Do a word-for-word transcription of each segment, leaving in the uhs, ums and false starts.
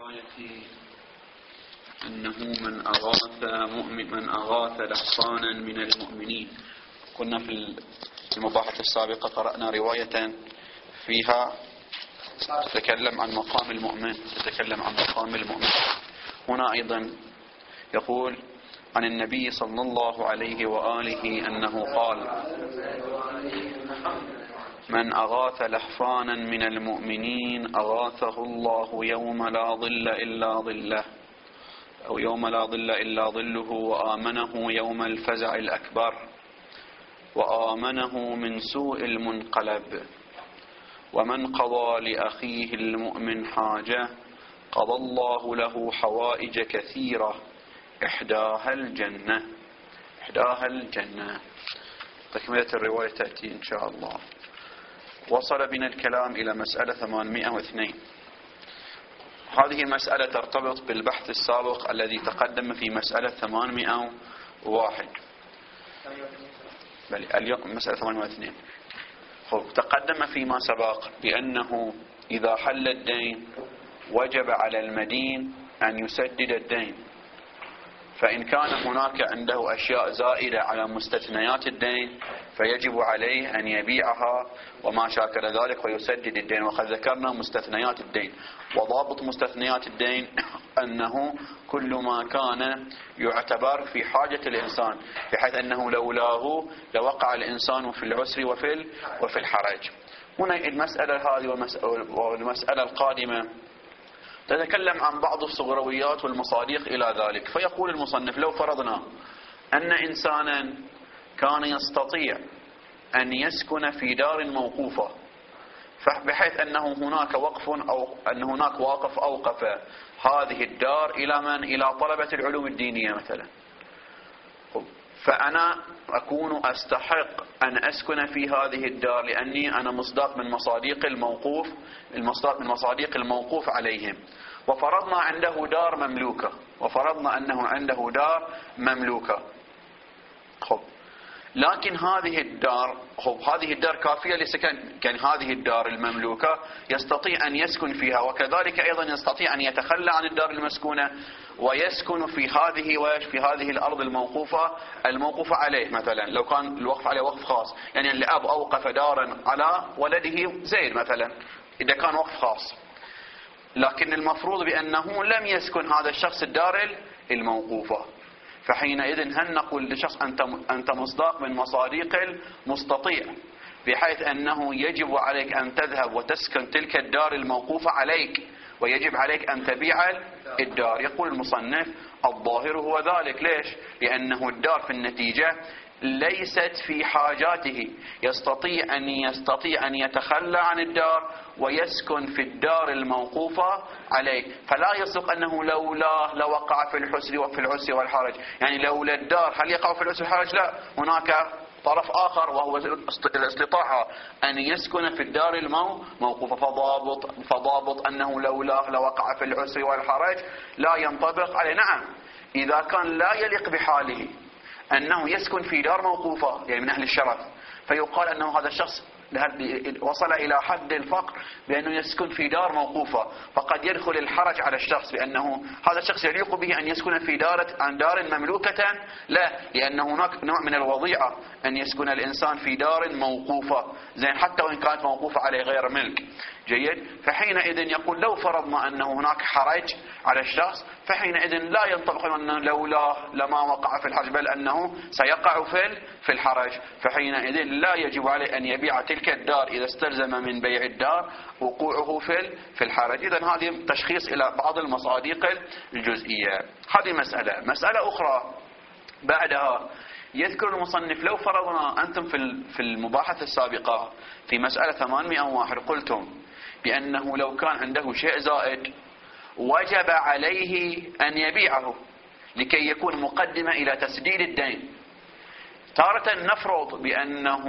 رواية أنه من أغاث مؤمن من أغاث لحصانا من المؤمنين. كنا في المباحث السابقة قرأنا رواية فيها تتكلم عن مقام المؤمن تتكلم عن مقام المؤمن هنا أيضا يقول عن النبي صلى الله عليه وآله أنه قال: من أغاث لحصانا من المؤمنين أغاثه الله يوم لا ظل إلا ظله أو يوم لا ظل إلا ظله وآمنه يوم الفزع الأكبر وآمنه من سوء المنقلب. ومن قضى لأخيه المؤمن حاجة قضى الله له حوائج كثيرة إحداها الجنة إحداها الجنة. تكملة الرواية تأتي إن شاء الله. وصل بنا الكلام إلى مسألة ثمانمئة واثنين. هذه المسألة ترتبط بالبحث السابق الذي تقدم في مسألة ثمانمئة وواحد. بل اليوم مسألة ثمانمئة واثنين. خب تقدم فيما سبق بأنه إذا حل الدين وجب على المدين أن يسدد الدين، فإن كان هناك عنده أشياء زائدة على مستثنيات الدين فيجب عليه أن يبيعها وما شاكل ذلك ويسدد الدين. وقد ذكرنا مستثنيات الدين، وضابط مستثنيات الدين أنه كل ما كان يعتبر في حاجة الإنسان، بحيث أنه لولاه لوقع الإنسان في العسر وفي وفي الحرج. هنا المسألة هذه والمسألة القادمة تتكلم عن بعض الصغرويات والمصادق إلى ذلك. فيقول المصنف: لو فرضنا أن إنسانا كان يستطيع أن يسكن في دار موقوفة، بحيث أنه هناك وقف أو أن هناك واقف أوقف هذه الدار إلى من؟ إلى طلبة العلوم الدينية مثلا. فأنا أكون أستحق أن أسكن في هذه الدار لأني أنا مصداق من مصاديق الموقوف المصداق من مصاديق الموقوف عليهم. وفرضنا عنده دار مملوكة وفرضنا أنه عنده دار مملوكة خب لكن هذه الدار خب هذه الدار كافية لسكن. كان هذه الدار المملوكة يستطيع أن يسكن فيها، وكذلك أيضا يستطيع أن يتخلى عن الدار المسكونة ويسكن في هذه ويش في هذه الأرض الموقوفة الموقوفة عليه. مثلا لو كان الوقف عليه وقف خاص، يعني الأب أوقف دارا على ولده زيد مثلا، إذا كان وقف خاص، لكن المفروض بأنه لم يسكن هذا الشخص الدار الموقوفة، فحينئذ هل نقول لشخص أنت أنت مصداق من مصاديق المستطيع، بحيث أنه يجب عليك أن تذهب وتسكن تلك الدار الموقوفة عليك ويجب عليك أن تبيع الدار؟ يقول المصنف: الظاهر هو ذلك. ليش؟ لأنه الدار في النتيجة ليست في حاجاته، يستطيع أن يستطيع أن يتخلى عن الدار ويسكن في الدار الموقوفة عليه. فلا يصدق أنه لولا لوقع في الحسر وفي العسر والحرج. يعني لولا الدار هل يقع في العسر والحرج؟ لا، هناك طرف آخر وهو الاستطاعة أن يسكن في الدار الموقوفة. فضابط, فضابط أنه لولا لوقع في العسر والحرج لا ينطبق عليه. نعم، إذا كان لا يليق بحاله أنه يسكن في دار موقوفة يعني من أهل الشرف، فيقال أنه هذا الشخص وصل إلى حد الفقر بأنه يسكن في دار موقوفة، فقد يدخل الحرج على الشخص بأنه هذا الشخص يليق به أن يسكن في دار عن دار مملوكة. لا، لأن هناك نوع من الوضيعة أن يسكن الإنسان في دار موقوفة، زين، حتى وإن كانت موقوفة عليه غير ملك. جيد. فحينئذ يقول: لو فرضنا أنه هناك حرج على الشخص فحينئذ لا ينطبق أنه لولا لما وقع في الحرج، بل أنه سيقع في في الحرج. فحينئذ لا يجب عليه أن يبيع تلك الدار إذا استلزم من بيع الدار وقوعه في في الحرج. إذن هذه تشخيص إلى بعض المصادق الجزئية. هذه مسألة. مسألة أخرى بعدها يذكر المصنف: لو فرضنا أنتم في في المباحثة السابقة في مسألة ثمانمئة وواحد قلتم بأنه لو كان عنده شيء زائد وجب عليه أن يبيعه لكي يكون مقدمة إلى تسديد الدين. تارة نفرض بأنه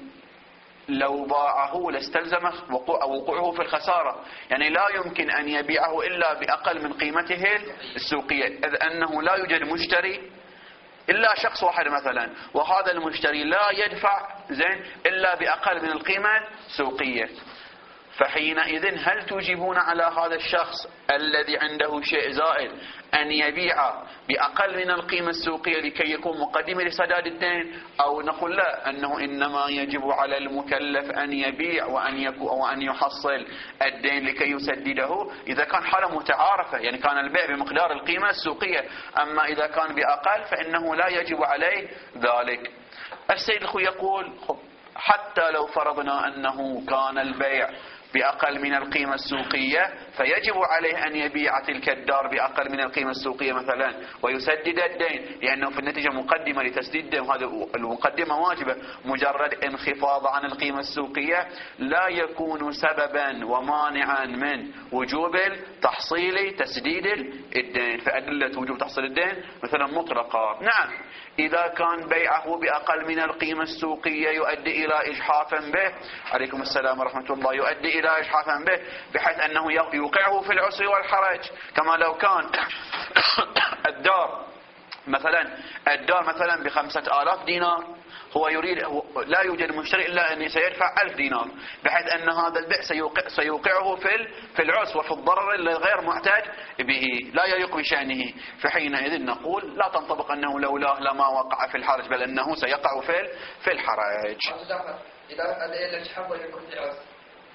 لو باعه لاستلزم وقوعه في الخسارة، يعني لا يمكن أن يبيعه إلا بأقل من قيمته السوقية، إذ أنه لا يوجد مشتري إلا شخص واحد مثلا، وهذا المشتري لا يدفع زين إلا بأقل من القيمة السوقية. فحينئذ هل توجبون على هذا الشخص الذي عنده شيء زائد أن يبيع بأقل من القيمة السوقية لكي يكون مقدمة لسداد الدين، أو نقول لا أنه إنما يجب على المكلف أن يبيع وأن يكون وأن يحصل الدين لكي يسدده إذا كان حالة متعارفة، يعني كان البيع بمقدار القيمة السوقية، أما إذا كان بأقل فإنه لا يجب عليه ذلك. السيد الخوي يقول حتى لو فرضنا أنه كان البيع بأقل من القيمة السوقية فيجب عليه أن يبيع تلك الدار بأقل من القيمة السوقية مثلا ويسدد الدين، لأنه في النتيجة مقدمة لتسديد الدين، وهذه المقدمة واجبة. مجرد انخفاض عن القيمة السوقية لا يكون سببا ومانعا من وجوب تحصيل تسديد الدين. فأدلة وجوب تحصيل الدين مثلا مطلقة. نعم، إذا كان بيعه بأقل من القيمة السوقية يؤدي إلى إجحاف به، عليكم السلام ورحمة الله، يؤدي إلى إجحاف به بحيث أنه يوقعه في العسر والحرج. كما لو كان الدار مثلا الدار مثلا بخمسة آلاف دينار، هو يريد هو لا يوجد مشتري إلا أن سيدفع ألف دينار، بحيث أن هذا البيع سيوقع سيوقعه في في العسر وفي الضرر الغير معتاد به، لا يليق بشأنه. فحينئذ نقول لا تنطبق أنه لولاه لما وقع في الحرج، بل أنه سيقع في في الحرج. إذا أدى الإجحاف ويكون في العسر.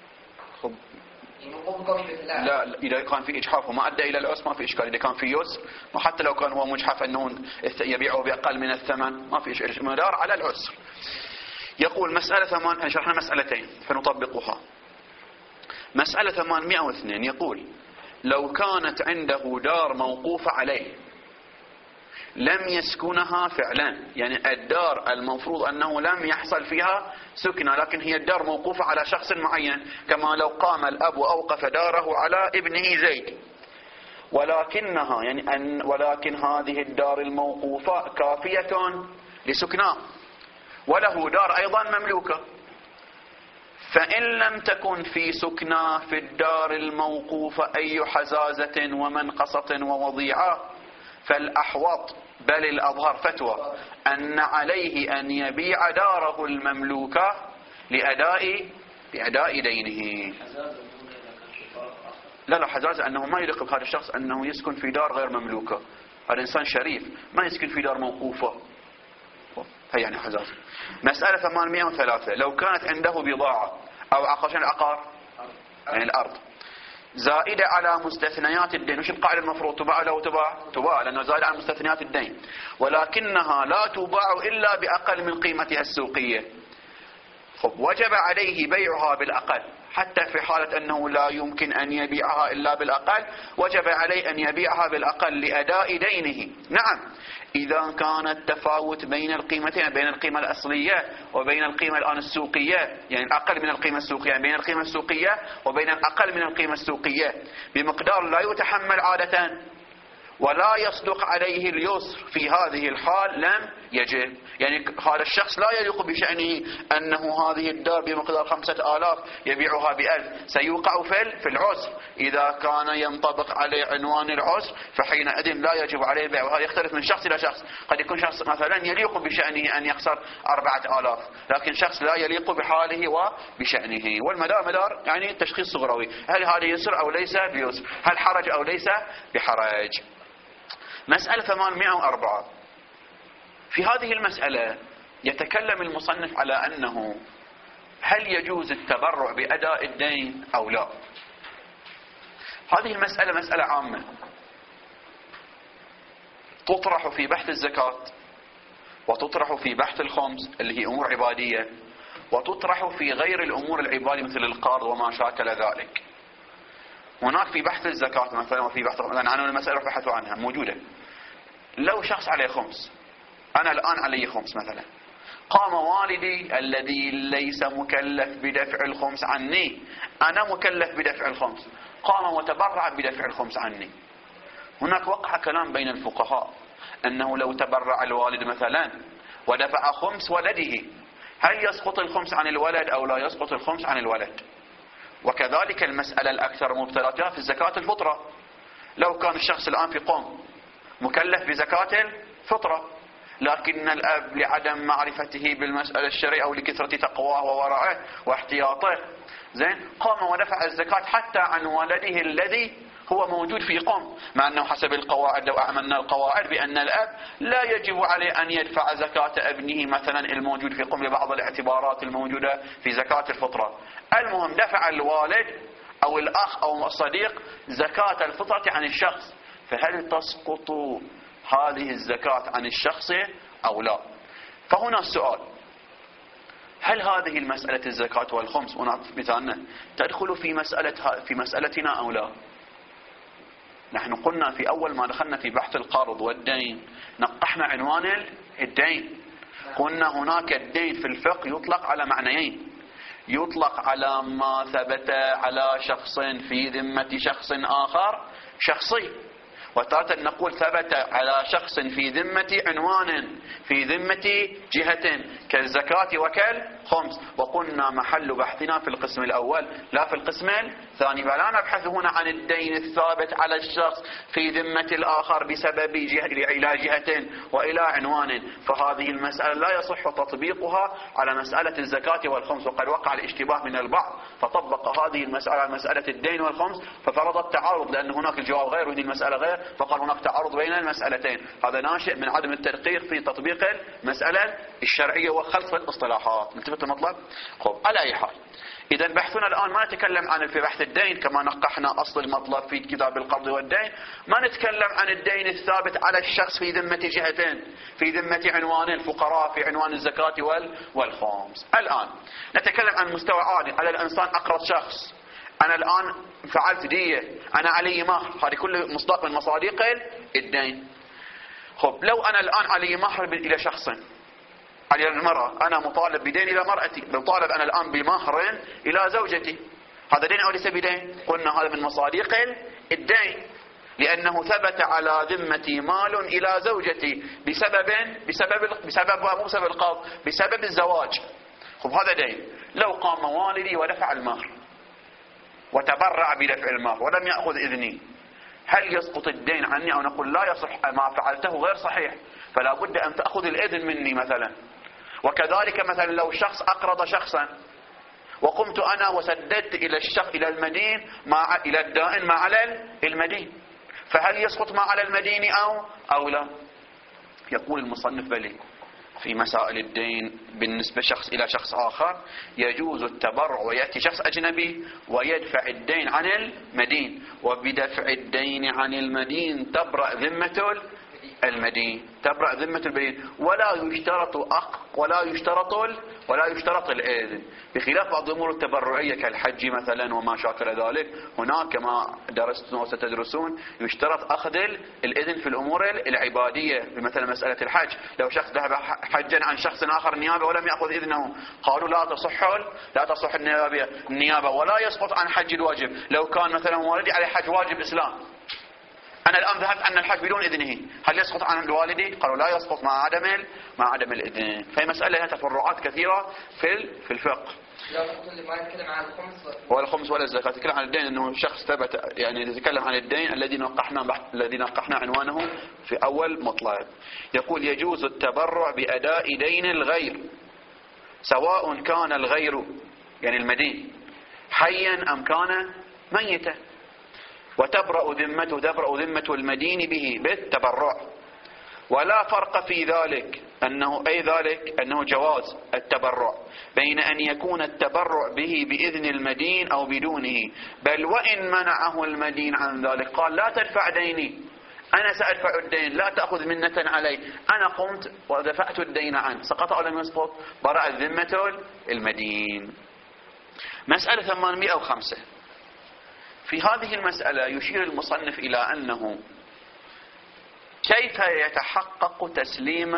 لا، إذا كان في إجحاف وما أدى إلى العسر ما في إشكال. إذا كان في يسر، وحتى لو كان هو مجحف أنه يبيعه بأقل من الثمن ما في إشكال، مدار على العسر. يقول مسألة ثمان، شرحنا مسألتين فنطبقها. مسألة ثمانمائة واثنين يقول لو كانت عنده دار موقوفة عليه لم يسكنها فعلا، يعني الدار المفروض أنه لم يحصل فيها سكنة، لكن هي الدار موقوفة على شخص معين، كما لو قام الأب وأوقف داره على ابنه زيد، ولكنها يعني أن ولكن هذه الدار الموقوفة كافية لسكناه، وله دار أيضا مملوكة. فإن لم تكن في سكناه في الدار الموقوفة أي حزازة ومنقصة ووضيعة، فالأحوط بل الأظهر فتوى أن عليه أن يبيع داره المملوكة لأداء لأداء دينه. لا لا حزازة أنه ما يليق بهذا الشخص أنه يسكن في دار غير مملوكة، هذا إنسان شريف ما يسكن في دار موقوفة، هي يعني حزازة. مسألة ثمانمائة وثلاثة لو كانت عنده بضاعة أو عقار، عقار يعني الأرض زائدة على مستثنيات الدين، وش القاعدة المفروض؟ تباع لو تباع تباع لأنه زائدة على مستثنيات الدين، ولكنها لا تباع إلا بأقل من قيمتها السوقية. خب وجب عليه بيعها بالأقل، حتى في حالة أنه لا يمكن أن يبيعها إلا بالأقل وجب عليه أن يبيعها بالأقل لأداء دينه. نعم، إذا كان التفاوت بين القيمتين، بين القيمة الأصلية وبين القيمة الآن السوقية، يعني الأقل من القيمة السوقية، بين القيمة السوقية وبين الأقل من القيمة السوقية بمقدار لا يتحمل عادة ولا يصدق عليه اليسر، في هذه الحال لم يجب. يعني هذا الشخص لا يليق بشأنه أنه هذه الدار بمقدار خمسة آلاف يبيعها بألف، سيوقع في في العسر. إذا كان ينطبق عليه عنوان العسر فحينئذ لا يجب عليه البيع. وهذا يختلف من شخص إلى شخص، قد يكون شخص مثلا يليق بشأنه أن يخسر أربعة آلاف، لكن شخص لا يليق بحاله وبشأنه. والمدار مدار يعني تشخيص صغروي، هل هذا يسر أو ليس بيسر، هل حرج أو ليس بحرج. مسألة ثمانمائة وأربعة في هذه المسألة يتكلم المصنف على أنه هل يجوز التبرع بأداء الدين أو لا. هذه المسألة مسألة عامة تطرح في بحث الزكاة، وتطرح في بحث الخمس اللي هي أمور عبادية، وتطرح في غير الأمور العبادية مثل القرض وما شاكل ذلك. هناك في بحث الزكاة مثلا وفي بحث مثلا عنوان المسألة بحثوا عنها موجودة. لو شخص عليه خمس، أنا الآن علي خمس مثلا، قام والدي الذي ليس مكلف بدفع الخمس عني، أنا مكلف بدفع الخمس، قام وتبرع بدفع الخمس عني. هناك وقع كلام بين الفقهاء أنه لو تبرع الوالد مثلا ودفع خمس ولده هل يسقط الخمس عن الولد أو لا يسقط الخمس عن الولد. وكذلك المسألة الأكثر مبتلاتها في الزكاة الفطرة. لو كان الشخص الآن في قوم مكلف بزكاة الفطرة، لكن الأب لعدم معرفته بالمسألة الشرعية أو لكثرة تقواه وورعه واحتياطه زين قام ودفع الزكاة حتى عن ولده الذي هو موجود في قوم، مع أنه حسب القواعد لو أعملنا القواعد بأن الأب لا يجب عليه أن يدفع زكاة ابنه مثلا الموجود في قوم لبعض الاعتبارات الموجودة في زكاة الفطرة. المهم دفع الوالد أو الأخ أو الصديق زكاة الفطرة عن الشخص، فهل تسقط هذه الزكاة عن الشخص أو لا؟ فهنا السؤال، هل هذه المسألة الزكاة والخمس ونعطف مثالنا تدخل في مسألة في مسألتنا أو لا؟ نحن قلنا في أول ما دخلنا في بحث القرض والدين نقحنا عنوان الدين، قلنا هناك الدين في الفقه يطلق على معنيين، يطلق على ما ثبت على شخص في ذمة شخص آخر شخصي، وتارة نقول ثبت على شخص في ذمة عنوان في ذمة جهة كالزكاة وكالخمس، وقلنا محل بحثنا في القسم الأول لا في القسم الثاني، فلا نبحث هنا عن الدين الثابت على الشخص في ذمة الآخر بسبب جهة إلى جهة وإلى عنوان، فهذه المسألة لا يصح تطبيقها على مسألة الزكاة والخمس، وقد وقع الاشتباه من البعض فطبق هذه المسألة على مسألة الدين والخمس ففرض التعارض، لأن هناك الجواب غير وهذه المسألة غير، فقال هناك تعارض بين المسألتين، هذا ناشئ من عدم التدقيق في تطبيق المسألة الشرعية وخلط الاصطلاحات. نلتفت المطلب؟ خب على أي حال، إذا بحثنا الآن ما نتكلم عن في بحث الدين كما نقحنا أصل المطلب في كتاب القرض والدين، ما نتكلم عن الدين الثابت على الشخص في ذمة جهتين في ذمة عنوان الفقراء في عنوان الزكاة والخمس. الآن نتكلم عن مستوى عالي، على الإنسان أقرض شخص، أنا الآن فعلت دية، أنا علي مهر، هذه كل مصداق من مصادق الدين. خب لو أنا الآن علي مهر إلى شخص، على المرأة، أنا مطالب بدين إلى مرأتي، مطالب أنا الآن بمهر إلى زوجتي، هذا دين أو ليس بدين؟ قلنا هذا من مصادق الدين، لأنه ثبت على ذمتي مال إلى زوجتي بسبب بسبب بسبب مو بسبب القرض، بسبب الزواج. خب هذا دين. لو قام والدي ودفع المهر وتبرع بدفع المهر ولم يأخذ إذني، هل يسقط الدين عني أو نقول لا يصح ما فعلته غير صحيح فلا بد أن تأخذ الإذن مني مثلا؟ وكذلك مثلا لو شخص أقرض شخصا وقمت أنا وسددت إلى الشخص إلى المدين مع إلى الدائن ما على المدين، فهل يسقط ما على المدين أو أو لا؟ يقول المصنف بلي في مسائل الدين بالنسبة شخص إلى شخص آخر يجوز التبرع، ويأتي شخص أجنبي ويدفع الدين عن المدين، وبدفع الدين عن المدين تبرأ ذمة المدين، تبرأ ذمة المدين، ولا يشترط أق ولا يشترط ولا يشترط الإذن، بخلاف بعض الأمور التبرعية كالحج مثلا وما شاكل ذلك، هناك كما درستم وستدرسون يشترط أخذ الإذن في الأمور العبادية، بمثل مسألة الحج، لو شخص ذهب حجا عن شخص آخر نيابة ولم يأخذ إذنه قالوا لا تصح لا تصح النيابة النيابة ولا يسقط عن حج الواجب. لو كان مثلا والدي عليه حج واجب إسلام، أنا الآن ذهبت عن الحج بدون إذنه، هل يسقط عن الوالدي؟ قالوا لا يسقط مع عدم مع عدم الإذن. فهي مسألة لها تفرعات كثيرة في في الفقه. لا ما يتكلم عن الخمس ولا الخمس ولا الزكاة، يتكلم عن الدين أنه شخص ثبت، يعني يتكلم عن الدين الذي نقحنا الذي نقحنا عنوانه في أول مطلب. يقول يجوز التبرع بأداء دين الغير سواء كان الغير يعني المدين حيا أم كان ميتا، وتبرأ ذمته تبرأ ذمة المدين به بالتبرع، ولا فرق في ذلك أنه أي ذلك أنه جواز التبرع بين أن يكون التبرع به بإذن المدين أو بدونه، بل وإن منعه المدين عن ذلك قال لا تدفع ديني، أنا سأدفع الدين لا تأخذ منة علي، أنا قمت ودفعت الدين عنه، سقط أو لم يسقط؟ برأت ذمة المدين. مسألة ثمانمئة وخمسة، في هذه المسألة يشير المصنف إلى أنه كيف يتحقق تسليم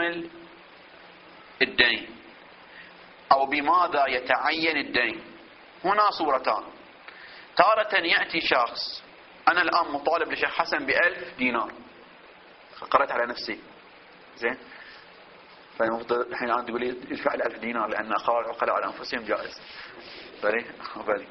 الدين أو بماذا يتعين الدين. هنا صورتان، تارة يأتي شخص، أنا الآن مطالب لشيخ حسن بألف دينار، قرأت على نفسي زين، فالمفروض الحين أنا تقول لي ادفع لي ألف دينار لأن أخوان العقلاء على أنفسهم جائز، بلي بلي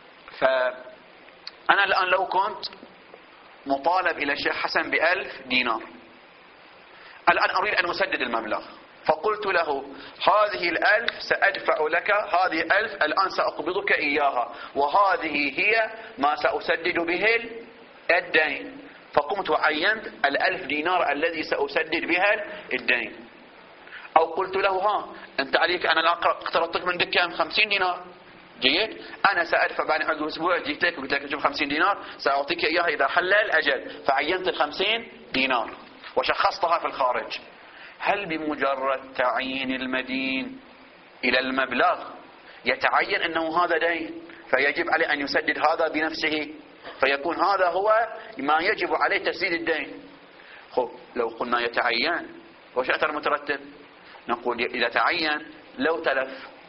فأنا الآن لو كنت مطالب إلى الشيخ حسن بألف دينار، الآن أريد أن أسدد المبلغ، فقلت له هذه الألف سأدفع لك، هذه ألف الآن سأقبضك إياها، وهذه هي ما سأسدد به الدين. فقمت وعينت الألف دينار الذي سأسدد بها الدين. أو قلت له ها أنت عليك، أنا اقترضتك من دكان خمسين دينار، جيد، أنا سأدفع بعد عقب أسبوع، جيت لك وقلت لك شوف خمسين دينار سأعطيك إياها إذا حل الأجل، فعينت الخمسين دينار وشخصتها في الخارج. هل بمجرد تعيين المدين إلى المبلغ يتعين أنه هذا دين فيجب عليه أن يسدد هذا بنفسه، فيكون هذا هو ما يجب عليه تسديد الدين؟ خب لو قلنا يتعين وش أثر مترتب؟ نقول إذا تعين لو تلف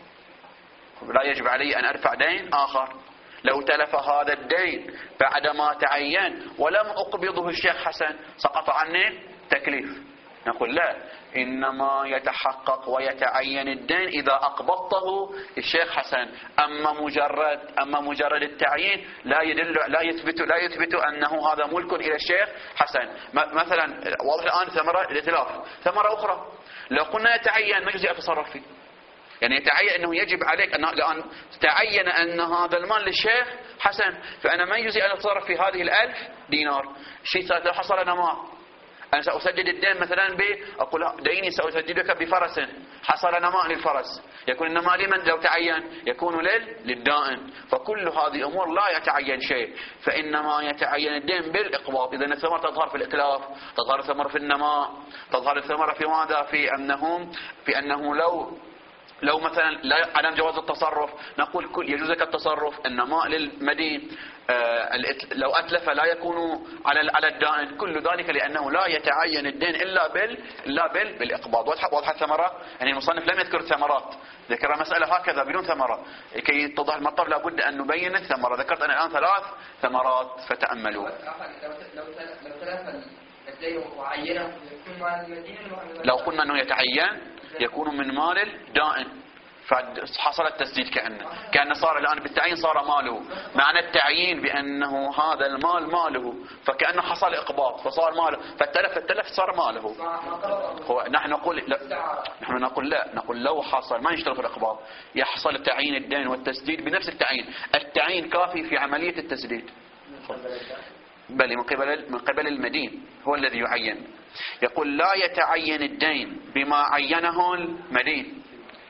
لا يجب علي أن أدفع دين آخر. لو تلف هذا الدين بعدما تعين ولم أقبضه الشيخ حسن سقط عني تكليف. نقول لا، إنما يتحقق ويتعين الدين إذا أقبضته الشيخ حسن. أما مجرد أما مجرد التعيين لا يدل لا يثبت لا يثبت أنه هذا ملك إلى الشيخ حسن. مثلا واضح الآن ثمرة الائتلاف، ثمرة أخرى لو قلنا يتعين ما يجوز أتصرف فيه، يعني يتعين أنه يجب عليك أن الآن تعين أن هذا المال للشيخ حسن، فأنا ما يجوز أن أتصرف في هذه الألف دينار. شيء لو حصل نماء، أنا سأسدد الدين مثلا ب أقول ديني سأسددك بفرس، حصل نماء للفرس، يكون النماء لمن؟ لو تعين يكون لل للدائن. فكل هذه أمور لا يتعين شيء، فإنما يتعين الدين بالإقباض. إذا الثمرة تظهر في الإتلاف، تظهر الثمرة في النماء، تظهر الثمرة في ماذا؟ في أنهم في أنه لو لو مثلا لا عدم جواز التصرف، نقول كل يجوز لك التصرف. النماء للمدين آه لو أتلف لا يكون على على الدائن، كل ذلك لأنه لا يتعين الدين إلا بال إلا بال بالإقباض. واضحة واضحة الثمرة، يعني المصنف لم يذكر الثمرات، ذكر مسألة هكذا بدون ثمرة كي يتضح المطلب، لابد أن نبين الثمرة. ذكرت أنا الآن ثلاث ثمرات فتأملوا. لو تلف الدين وعينه يكون مال المدين، لو قلنا أنه يتعين يكون من مال الدائن، فحصل التسديد كأنه كأن صار الآن بالتعيين صار ماله. معنى التعيين بأنه هذا المال ماله، فكأنه حصل إقباض فصار ماله، فالتلف التلف صار ماله. هو نحن نقول لا، نحن نقول لا، نقول لو حصل ما يشترط الإقباض، يحصل التعيين الدين والتسديد بنفس التعيين. التعيين كافي في عملية التسديد، بل من قبل من قبل المدين هو الذي يعين. يقول لا يتعين الدين بما عينه المدين.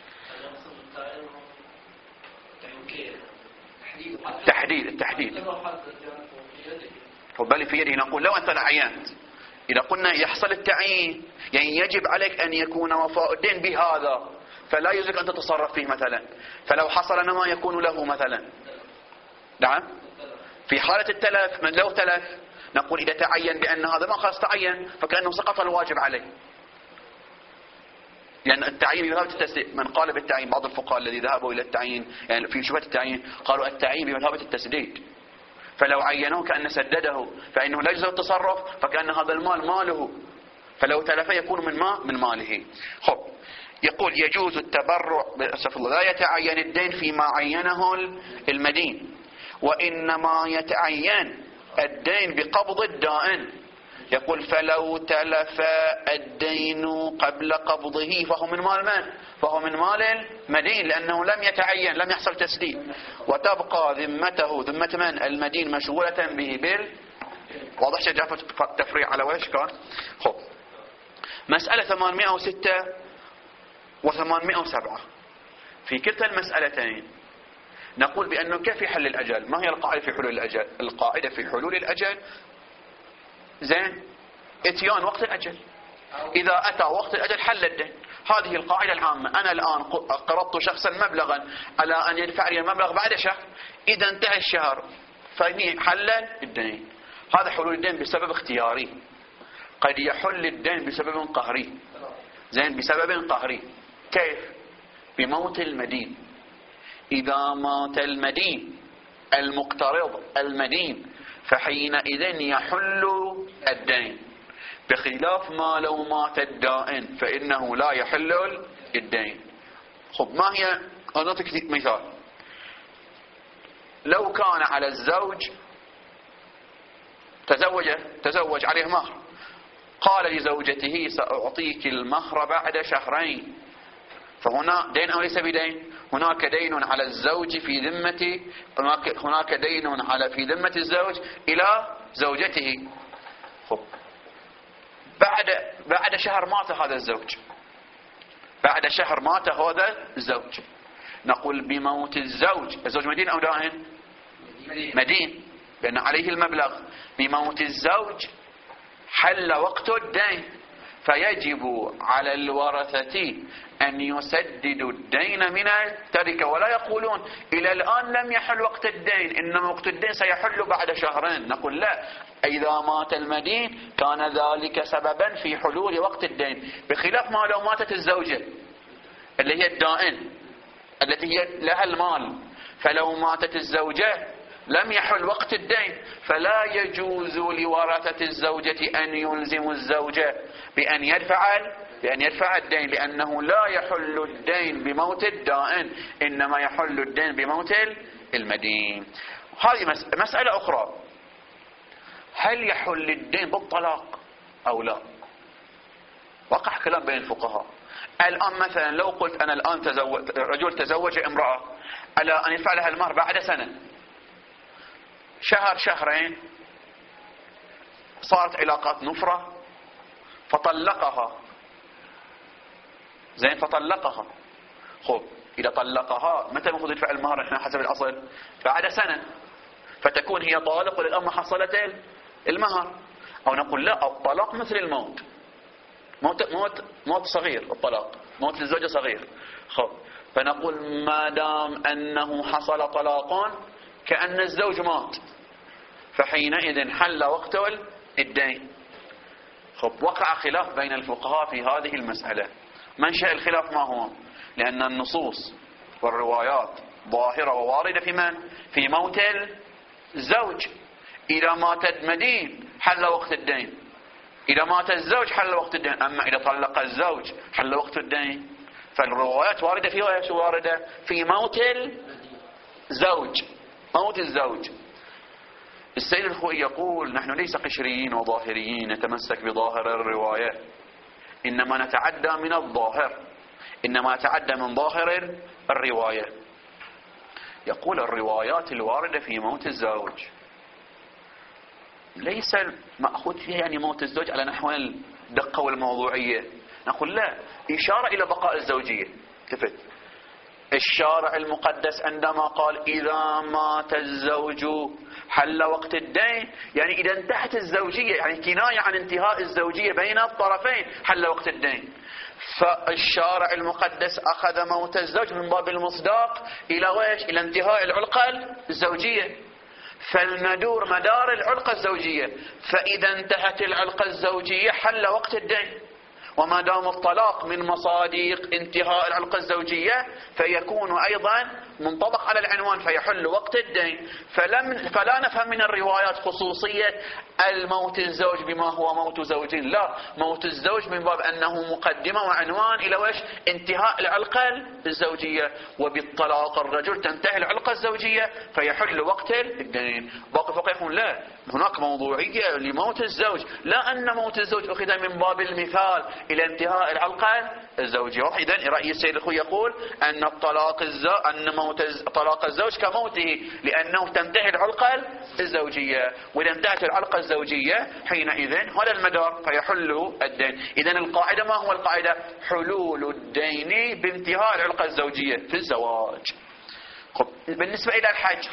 تحديد التحديد بل في يده. نقول لو أنت عينت، إذا قلنا يحصل التعيين يعني يجب عليك أن يكون وفاء الدين بهذا، فلا يجوز أن تتصرف فيه مثلا. فلو حصل ما يكون له مثلا، نعم في حالة التلف، من لو تلف نقول إذا تعين بأن هذا ما خلاص تعين فكأنه سقط الواجب عليه، لأن يعني التعيين بمثابة التسديد. من قال بالتعيين، بعض الفقهاء الذي ذهبوا إلى التعيين يعني في شبهة التعيين قالوا التعيين بمثابة التسديد، فلو عينوه كأن سدده فإنه لا يجوز التصرف، فكأن هذا المال ماله، فلو تلف يكون من ما من ماله. خب يقول يجوز التبرع بأسف الله، لا يتعين الدين فيما عينه المدين، وإنما يتعين الدين بقبض الدائن. يقول فلو تلف الدين قبل قبضه فهو من مال من؟ فهو من مال المدين، لأنه لم يتعين، لم يحصل تسديد، وتبقى ذمته ذمة من؟ المدين مشغولة به بال. واضح شجاعة التفريع على وش كان؟ خب مسألة ثمانمائة وستة وثمانمائة وسبعة، في كلتا المسألتين نقول بأنه كيف يحل الأجل؟ ما هي القاعدة في حلول الأجل؟ القاعدة في حلول الأجل زين اتيان وقت الأجل، إذا أتى وقت الأجل حل الدين. هذه القاعدة العامة. أنا الآن قرضت شخصا مبلغا على أن يدفع لي المبلغ بعد شهر، إذا انتهى الشهر فحل الدين. هذا حلول الدين بسبب اختياري. قد يحل الدين بسبب قهري، زين بسبب قهري. كيف؟ بموت المدين. إذا مات المدين المقترض المدين فحينئذ يحل الدين، بخلاف ما لو مات الدائن فإنه لا يحل الدين. خب ما هي؟ أعطيك مثال. لو كان على الزوج تزوج تزوج عليه مهر، قال لزوجته سأعطيك المهر بعد شهرين، فهنا دين أو ليس بدين؟ هناك دين على الزوج في ذمة، هناك هناك دين على في ذمة الزوج إلى زوجته. خب بعد بعد شهر مات هذا الزوج، بعد شهر مات هذا الزوج، نقول بموت الزوج، الزوج مدين أو دائن؟ مدين، لأن عليه المبلغ. بموت الزوج حل وقت الدين، فيجب على الورثة أن يسددوا الدين من التركة، ولا يقولون إلى الآن لم يحل وقت الدين، إنما وقت الدين سيحل بعد شهرين. نقول لا، إذا مات المدين كان ذلك سببا في حلول وقت الدين، بخلاف ما لو ماتت الزوجة اللي هي الدائن التي هي لها المال، فلو ماتت الزوجة لم يحل وقت الدين، فلا يجوز لورثة الزوجة أن يلزموا الزوجة بأن يدفع بأن يدفع الدين، لأنه لا يحل الدين بموت الدائن، إنما يحل الدين بموت المدين. هذه مسألة أخرى، هل يحل الدين بالطلاق أو لا؟ وقع كلام بين الفقهاء. الآن مثلا لو قلت أنا الآن تزوج رجل تزوج امرأة على أن يدفع لها المهر بعد سنة، شهر شهرين صارت علاقات نفرة فطلقها، زين فطلقها. خب إذا طلقها متى المفروض يدفع المهر؟ احنا حسب الأصل بعد سنة، فتكون هي طالق وللأم حصلت المهر. أو نقول لا، الطلاق مثل الموت، موت موت موت صغير، الطلاق موت للزوجة صغير. خب فنقول ما دام أنه حصل طلاق كأن الزوج مات، فحينئذ حل وقت الدين. خب وقع خلاف بين الفقهاء في هذه المسألة. منشأ الخلاف ما هو؟ لأن النصوص والروايات ظاهرة وواردة في من؟ في موت الزوج. إذا مات المدين حل وقت الدين، إذا مات الزوج حل وقت الدين. أما إذا طلق الزوج حل وقت الدين. فالروايات واردة في ايش؟ واردة في موت الزوج، موت الزوج. السيد الخوئي يقول نحن ليس قشريين وظاهريين نتمسك بظاهر الرواية، إنما نتعدى من الظاهر، إنما نتعدى من ظاهر الرواية. يقول الروايات الواردة في موت الزوج ليس مأخوذ فيها يعني موت الزوج على نحو الدقة والموضوعية. نقول لا، إشارة إلى بقاء الزوجية. تفت الشارع المقدس عندما قال إذا مات الزوج حل وقت الدين، يعني إذا انتهت الزوجية، يعني كناية عن انتهاء الزوجية بين الطرفين، حل وقت الدين. فالشارع المقدس أخذ موت الزوج من باب المصداق إلى ويش؟ إلى انتهاء العلاقة الزوجية. فالمدور مدار العلاقة الزوجية، فإذا انتهت العلاقة الزوجية حل وقت الدين. وما دام الطلاق من مصادق انتهاء العلاقة الزوجية فيكون أيضا منطبق على العنوان، فيحل وقت الدين. فلم فلا نفهم من الروايات خصوصية الموت الزوج بما هو موت زوج، لا، موت الزوج من باب أنه مقدمة وعنوان إلى وش؟ انتهاء العلاقة الزوجية. وبالطلاق الرجل تنتهي العلاقة الزوجية فيحل وقت الدين. باقي الفقهاء يقولون لا، هناك موضوعية لموت الزوج، لا أن موت الزوج أخذ من باب المثال إلى انتهاء العلاقة الزوجية. إذن رأي السيد الخوئي يقول أن الطلاق الزوج أن موت طلاق الزوج كموته، لأنه تنتهي العلاقة الزوجية، وإذا انتهت العلاقة الزوجية حينئذ هذا المدار فيحل الدين. إذن القاعدة ما هو القاعدة؟ حلول الدين بانتهاء العلاقة الزوجية في الزواج. خب بالنسبة إلى الحج،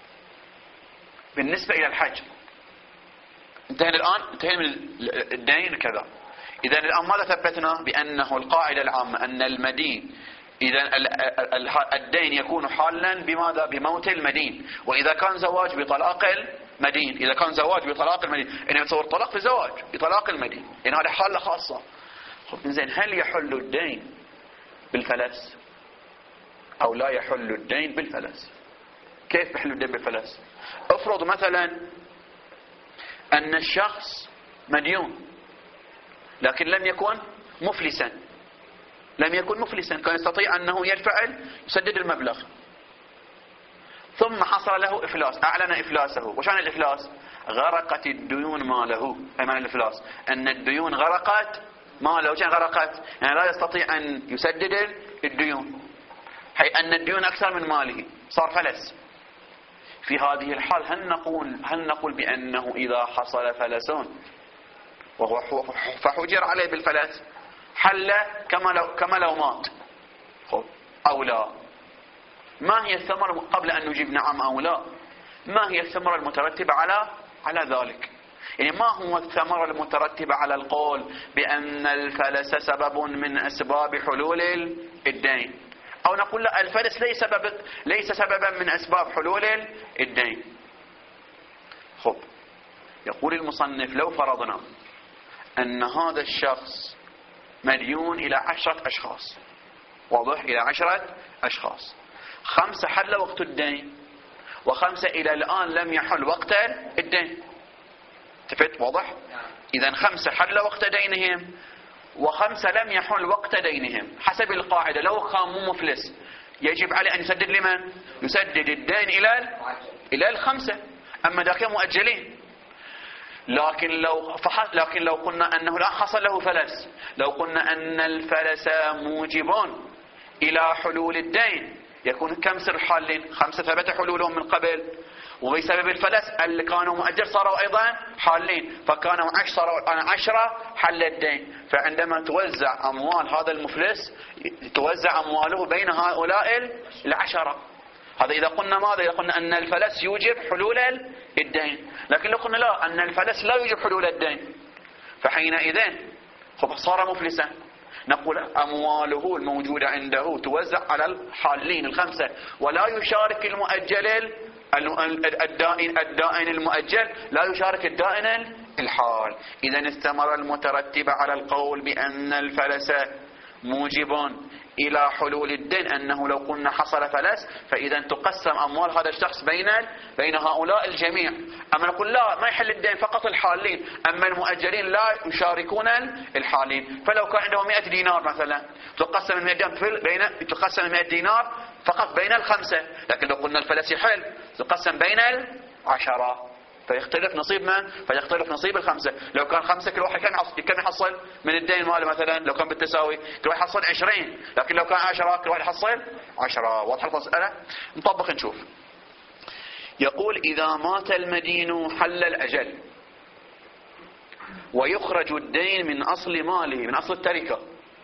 بالنسبة إلى الحج انتهينا الآن، انتهينا من الدين كذا. إذن الآن ماذا ثبتنا؟ بأنه القاعدة العامة أن المدين إذا الدين يكون حالا بماذا؟ بموت المدين. وإذا كان زواج بطلاق المدين، إذا كان زواج بطلاق المدين، إنه يتصور طلاق في زواج بطلاق المدين، إن هذا حالة خاصة. خب إنزين هل يحل الدين بالفلس أو لا يحل الدين بالفلس؟ كيف يحل الدين بالفلس؟ افرض مثلا أن الشخص مديون لكن لم يكن مفلسا، لم يكن مفلسا، كان يستطيع أنه يدفع يسدد المبلغ، ثم حصل له إفلاس، أعلن إفلاسه. وشان الإفلاس؟ غرقت الديون ماله، أي مال الإفلاس، أن الديون غرقت ماله. كان غرقت يعني لا يستطيع أن يسدد الديون، حي أن الديون أكثر من ماله، صار فلس. في هذه الحال هل نقول هل نقول بأنه إذا حصل فلس وهو فحجر عليه بالفلس حل كما لو كما لو مات أو لا؟ ما هي الثمرة قبل أن نجيب نعم أو لا؟ ما هي الثمرة المترتبة على على ذلك؟ يعني ما هو الثمرة المترتبة على القول بأن الفلس سبب من أسباب حلول الدين، أو نقول لا، الفلس ليس سبب ليس سببا من أسباب حلول الدين. خب، يقول المصنف: لو فرضنا أن هذا الشخص مديون إلى عشرة أشخاص، واضح، إلى عشرة أشخاص، خمسة حل وقت الدين وخمسة إلى الآن لم يحل وقت الدين. تفت؟ واضح؟ إذن خمسة حل وقت دينهم وخمسة لم يحل وقت دينهم. حسب القاعدة لو كان مو مفلس يجب عليه أن يسدد لمن؟ يسدد الدين إلى إلى الخمسة، أما ذاك مؤجلين. لكن لو فحص لكن لو قلنا أنه لا حصل له فلس، لو قلنا أن الفلس موجب إلى حلول الدين، يكون كم سر حالين؟ خمسة ثبت حلولهم من قبل، وبسبب الفلس اللي كانوا مؤجل صاروا أيضا حالين، فكانوا عشرة صاروا عشرة حل الدين. فعندما توزع أموال هذا المفلس توزع أمواله بين هؤلاء العشرة. هذا إذا قلنا ماذا؟ إذا قلنا أن الفلس يوجب حلول الدين. لكن لو قلنا لا، أن الفلس لا يوجب حلول الدين، فحينئذ صار مفلسا. نقول أمواله الموجودة عنده توزع على الحالين الخمسة، ولا يشارك المؤجل الدائن الدائن المؤجل لا يشارك الدائن الحال. إذن الثمرة المترتبة على القول بأن الفلس موجب إلى حلول الدين أنه لو قلنا حصل فلس، فإذا تقسم أموال هذا الشخص بين بين هؤلاء الجميع. أما نقول لا، ما يحل الدين فقط الحالين، أما المؤجلين لا يشاركون الحالين. فلو كان عنده مئة دينار مثلا، تقسم المئة دينار بين تقسم المئة دينار فقط بين الخمسة. لكن لو قلنا الفلس يحل تقسم بين العشرة، فيختلف نصيب من؟ فيختلف نصيب الخمسة. لو كان خمسة كل واحد كم يحصل من الدين ماله مثلا؟ لو كان بالتساوي كل واحد يحصل عشرين، لكن لو كان عشرة كل واحد يحصل عشرة. واضحة المسألة؟ نطبق نشوف. يقول: إذا مات المدين حل الأجل ويخرج الدين من أصل ماله، من أصل التركة.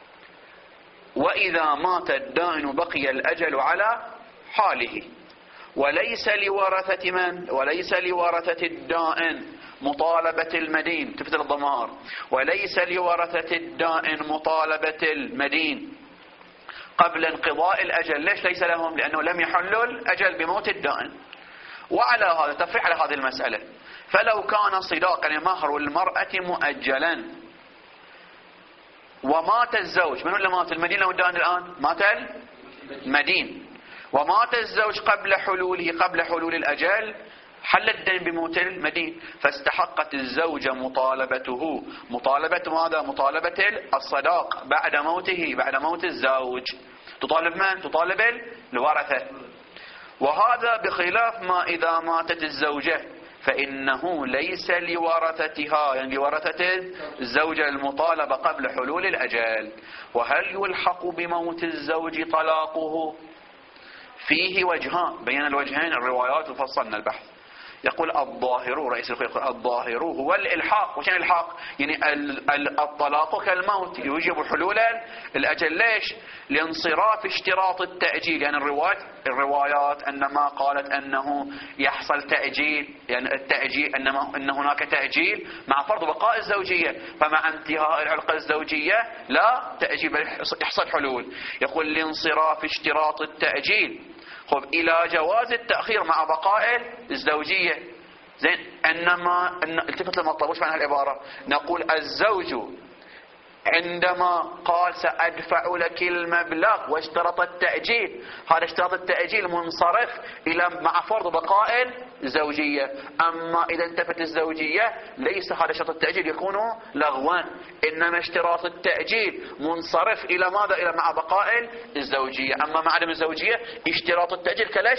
وإذا مات الدائن بقي الأجل على حاله، وليس لورثة من؟ وليس لورثة الدائن مطالبة المدين. تفتل الضمائر. وليس لورثة الدائن مطالبة المدين قبل انقضاء الأجل. ليش ليس لهم؟ لأنه لم يحلوا الأجل بموت الدائن. وعلى هذا تفريع على هذه المسألة، فلو كان صداقا مهر المرأة مؤجلا ومات الزوج، من اللي مات؟ المدين لو الدائن الآن؟ مات المدين ومات الزوج قبل حلوله قبل حلول الأجل، حل الدين بموت المدين، فاستحقت الزوجة مطالبته. مطالبة ماذا؟ مطالبة الصداق بعد موته، بعد موت الزوج. تطالب من؟ تطالب الورثة. وهذا بخلاف ما إذا ماتت الزوجة، فإنه ليس لورثتها، يعني لورثة الزوجة المطالبة قبل حلول الأجل. وهل يلحق بموت الزوج طلاقه؟ فيه وجهان، بين الوجهين الروايات وفصلنا البحث. يقول الظاهر، رئيس الخير يقول الظاهر هو الإلحاق. وشان الإلحاق؟ يعني الطلاق كالموت يوجب حلول الأجل. ليش؟ لانصراف اشتراط التأجيل. يعني الروايات الروايات أنما قالت أنه يحصل تأجيل، يعني التأجيل أنما أن هناك تأجيل مع فرض بقاء الزوجية، فمع انتهاء العلاقة الزوجية لا تأجيل بل يحصل حلول. يقول لانصراف اشتراط التأجيل خب إلى جواز التأخير مع بقاء الزوجية. زين، إنما إن التفت لما طلبوش معنى العبارة. نقول الزوج عندما قال سأدفع لك المبلغ واشترط التأجيل، هذا اشتراط التأجيل منصرف إلى مع فرض بقاء الزوجية. أما إذا انتفت الزوجية ليس هذا شرط التأجيل يكون لغوا، إنما اشتراط التأجيل منصرف إلى ماذا؟ إلى مع بقاء الزوجية. أما مع عدم الزوجية اشتراط التأجيل كلش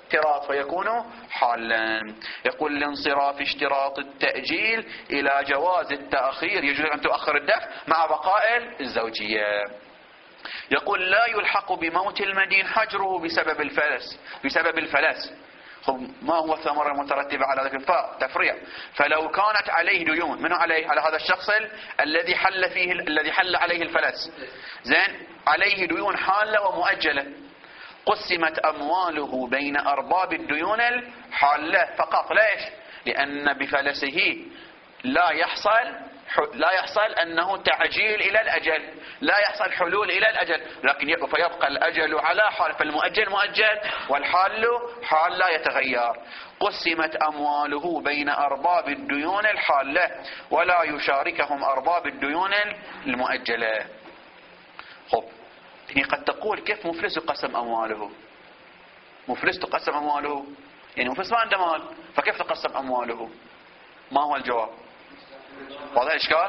اشتراط فيكون حالا. يقول لانصراف اشتراط التأجيل إلى جواز التأخير، يجوز أن تؤخر الدفع مع بقاء الزوجية. يقول لا يلحق بموت المدين حجره بسبب الفلس بسبب الفلس ما هو الثمرة المترتبة على ذلك الفاء تفريع. فلو كانت عليه ديون، من عليه؟ على هذا الشخص الذي حل فيه الذي حل عليه الفلس، زين، عليه ديون حالة ومؤجلة، قسمت أمواله بين أرباب الديون الحالة فقط. ليش؟ لأن بفلسه لا يحصل لا يحصل أنه تعجيل إلى الأجل، لا يحصل حلول إلى الأجل، لكن فيبقى الأجل على حال، فالمؤجل مؤجل والحال حال لا يتغير. قسمت أمواله بين أرباب الديون الحالة ولا يشاركهم أرباب الديون المؤجلة. خب، يعني قد تقول كيف مفلس يقسم أمواله؟ مفلس تقسم أمواله؟ يعني مفلس ما عنده مال، فكيف تقسم أمواله؟ ما هو الجواب؟ واضح الإشكال؟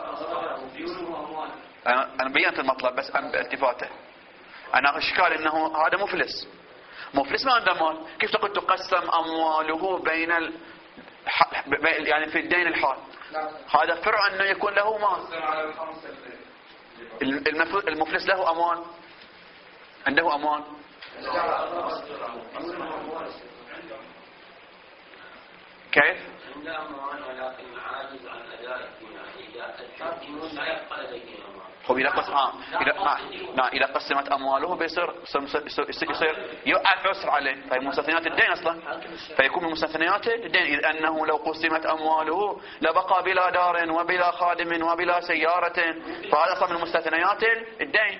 أنا بينت المطلب بس التفاته. أنا إشكال إنه هذا مفلس مفلس ما عنده مال، كيف تقول تقسم أمواله بين ال... يعني في الدين الحال؟ هذا فرع أنه يكون له مال. المفلس له أموال، عنده أموال، كيف؟ عنده أموال ولكن عاجز عن أداء الدين، لا يبقى لديه أموال. هو إذا قسم آه إذا آه نعم إذا قسمت أمواله بيصير يصير يصير يعسر عليه، فهي مستثنيات الدين أصلا، فيكون من مستثنيات الدين، إذ أنه لو قسمت أمواله لبقى بلا دار وبلا خادم وبلا سيارة، فهذا أصلا من مستثنيات الدين.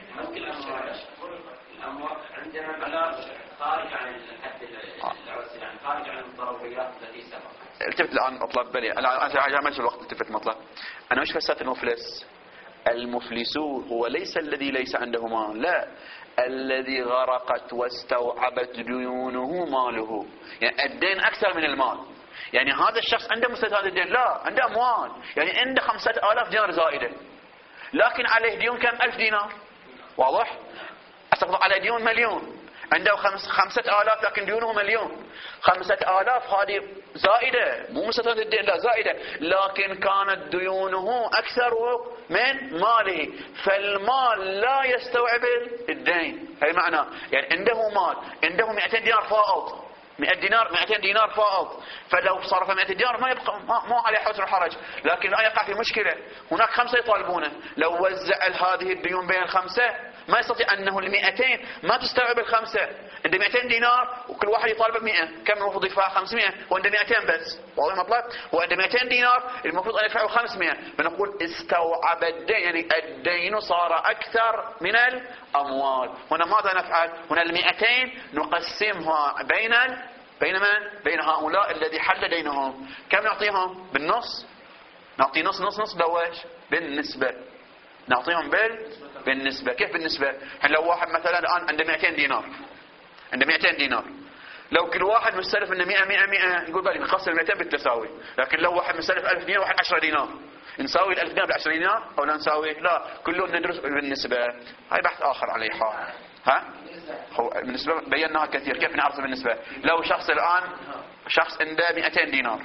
الأموال عندنا بلا خارج عن الحد العسر، يعني خارج عن الضروريات التي سبقت. التفت الآن مطلب بلي أنا ما الوقت التفت مطلب. أنا مش فسرت المفلس. المفلس هو ليس الذي ليس عنده مال، لا، الذي غرقت واستوعبت ديونه ماله، يعني الدين أكثر من المال. يعني هذا الشخص عنده مستثنيات الدين؟ لا، عنده أموال، يعني عنده خمسة آلاف دينار زائدة، لكن عليه ديون كم؟ ألف دينار. واضح؟ أستغفر، على ديون مليون، عنده خمس خمسة آلاف لكن ديونه مليون. خمسة آلاف هذه زائدة، مو مستثنيات الدين، لا زائدة، لكن كانت ديونه أكثر من ماله، فالمال لا يستوعب الدين. هي معنى يعني عنده مال، عنده مئتين دينار فائض، مئة دينار مئتين دينار فائض، فلو صرف مئة دينار ما يبقى ما عليه حسر وحرج، لكن لا يقع في مشكلة. هناك خمسة يطالبونه، لو وزع هذه الديون بين الخمسة ما يستطيع أنه المئتين ما تستوعب الخمسة. عنده مئتين دينار وكل واحد يطالب بمئة، كم المفروض يدفع؟ خمسمئة، وعنده مئتين بس. واضح المطلب؟ وعنده مئتين دينار المفروض أن يدفعه خمسمئة، بنقول استوعب الدين، يعني الدين صار أكثر من الأموال. هنا ماذا نفعل؟ هنا المئتين نقسمها بين بين من؟ بين هؤلاء الذي حل دينهم. كم نعطيهم؟ بالنص، نعطي نص نص نص بوش بالنسبة، نعطيهم بال بالنسبة. كيف بالنسبة؟ يعني لو واحد مثلا الآن عنده مئتين دينار، عنده مئتين دينار، لو كل واحد مستلف منه مئة مئة مئة، يقول بالي نقسم مئتين بالتساوي. لكن لو واحد مستلف ألف دينار وواحد عشرة دينار، نساوي الألف دينار بالعشرة دينار أو لا نساوي؟ لا، كلهم ندرس بالنسبة. هاي بحث آخر عليه حال. ها؟ هو بالنسبة بيناها كثير. كيف نعرف بالنسبة؟ لو شخص الآن شخص عنده مئتين دينار،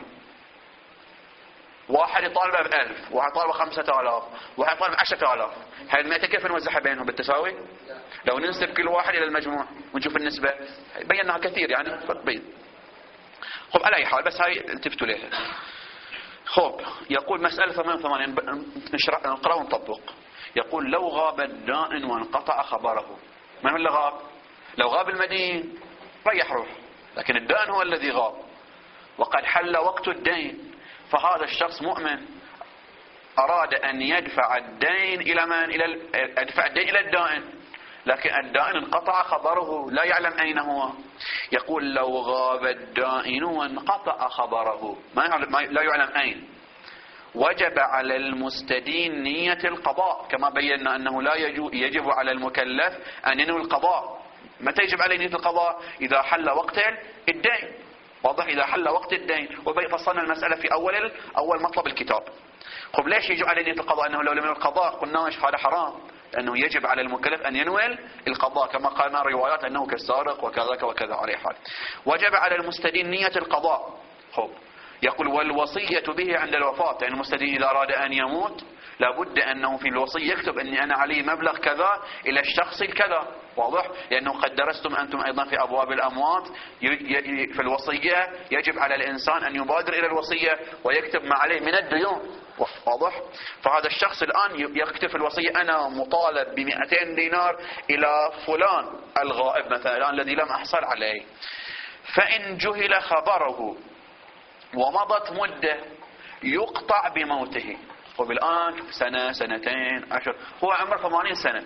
واحد يطالبه بألف، واحد يطالبه خمسة آلاف، واحد يطالبه عشرة آلاف، هاي المئتين كيف نوزعها بينهم؟ بالتساوي؟ لو ننسب كل واحد إلى المجموع ونشوف النسبة، بيناها كثير يعني بين. خب على أي حال، بس هاي التفتوا لها. خب، يقول مسألة ثمانية وثمانين، نقرأ ونطبق. يقول لو غاب الدائن وانقطع خبره. من هو اللي غاب؟ لو غاب المدين ريح روح، لكن الدائن هو الذي غاب وقد حل وقت الدين، فهذا الشخص مؤمن أراد أن يدفع الدين إلى من؟ إلى يدفع الدين إلى الدائن، لكن الدائن انقطع خبره، لا يعلم أين هو. يقول لو غاب الدائن وانقطع خبره، ما يعلم، لا يعلم أين، وجب على المستدين نية القضاء، كما بينا أنه لا يجب على المكلف أن ينوي القضاء. متى يجب عليه نية القضاء؟ إذا حل وقت الدين. واضح؟ إذا حل وقت الدين. وفصلنا المسألة في أول أول مطلب الكتاب. خب ليش يجب عليه نية القضاء؟ أنه لو لم ينوي القضاء قلنا هذا حرام، أنه يجب على المكلف أن ينوي القضاء كما قالنا روايات أنه كالسارق وكذا وكذا عليه حال. وجب على المستدين نية القضاء. خب يقول والوصية به عند الوفاة، يعني المستدين إذا أراد أن يموت لابد أنه في الوصية يكتب أني أنا علي مبلغ كذا إلى الشخص الكذا، واضح؟ لأنه قد درستم أنتم أيضا في أبواب الأموات في الوصية يجب على الإنسان أن يبادر إلى الوصية ويكتب ما عليه من الديون، واضح؟ فهذا الشخص الآن يكتب في الوصية أنا مطالب بمئتين دينار إلى فلان الغائب مثلا الذي لم أحصل عليه. فإن جهل خبره ومضت مدة يقطع بموته. وبالآن سنة سنتين عشر، هو عمره ثمانين سنة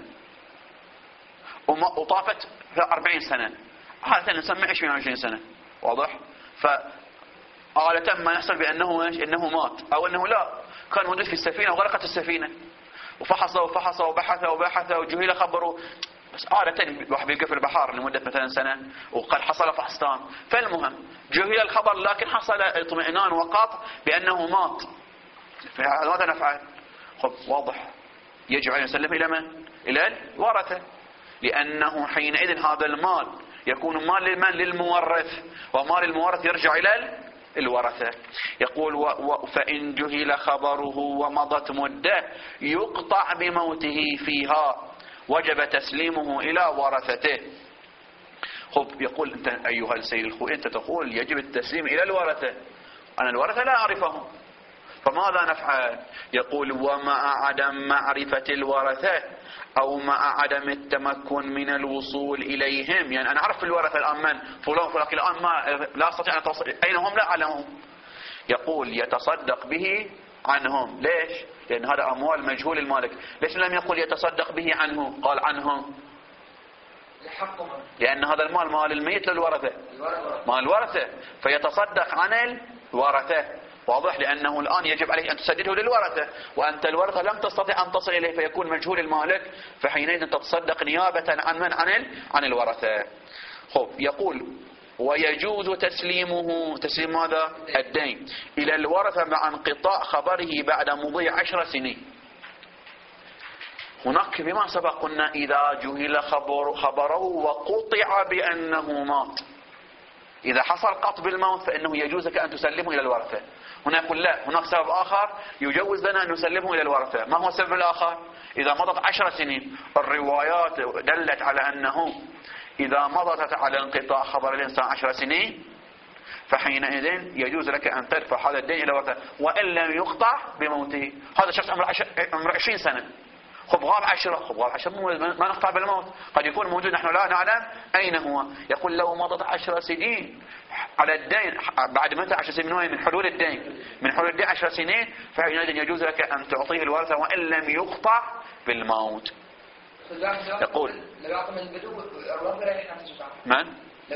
وطافت أربعين سنة، هذا الإنسان ما يعيش مئة وعشرين سنة، واضح؟ فآلة ما يحصل بأنه إيش؟ إنه مات أو أنه لا كان موجود في السفينة وغرقت السفينة وفحص وفحص وبحث وبحث وجهل خبره، بس عادة واحد بيلقى في البحر لمدة مثلا سنة وقد حصل فحص تام. فالمهم جهل الخبر لكن حصل اطمئنان وقاطع بأنه مات، فماذا نفعل؟ خب واضح يجب أن يسلم إلى من؟ إلى الورثة، لأنه حينئذ هذا المال يكون مال لمن؟ للمورث، ومال المورث يرجع إلى الورثة. يقول و و فإن جهل خبره ومضت مدة يقطع بموته فيها وجب تسليمه إلى ورثته. خب يقول أنت أيها السيد الخوي أنت تقول يجب التسليم إلى الورثة، أنا الورثة لا أعرفهم، فماذا نفعل؟ يقول ومع عدم معرفة الورثة أو مع عدم التمكن من الوصول إليهم، يعني أنا أعرف الورثة الآن من فلان فلان الآن ما لا أستطيع أن أتصل أين هم؟ لا أعلمهم. يقول يتصدق به عنهم. ليش؟ لأن هذا أموال مجهول المالك. ليش لم يقل يتصدق به عنه؟ قال عنهم لأن هذا المال مال الميت للورثة، مال الورثة، فيتصدق عن الورثة، واضح؟ لأنه الآن يجب عليه أن تسدده للورثة، وأنت الورثة لم تستطع أن تصل إليه فيكون مجهول المالك، فحينئذ تتصدق نيابة عن من؟ عن عن الورثة. خب يقول ويجوز تسليمه، تسليم ماذا؟ الدين إلى الورثة مع انقطاع خبره بعد مضي عشر سنين. هناك بما سبق قلنا إذا جهل خبر خبره وقطع بأنه مات، إذا حصل قطع بالموت فإنه يجوز لك أن تسلمه إلى الورثة. هنا يقول لا، هناك سبب آخر يجوز لنا أن نسلمه إلى الورثة. ما هو السبب الآخر؟ إذا مضت عشر سنين، الروايات دلت على أنه إذا مضت على انقطاع خبر الإنسان عشر سنين فحينئذ يجوز لك أن تدفع هذا الدين إلى الورثة وإن لم يقطع بموته. هذا شخص عمره عمر عشرين سنة، خب غاب عشرة، خب غاب عشرة ما نقطع بالموت، قد يكون موجود نحن لا نعلم أين هو. يقول لو مضت عشر سنين على الدين، بعد متى عشر سنين؟ من حلول الدين، من حلول الدين عشر سنين، فحينئذ يجوز لك أن تعطيه الورثة وإن لم يقطع بالموت. يقول من؟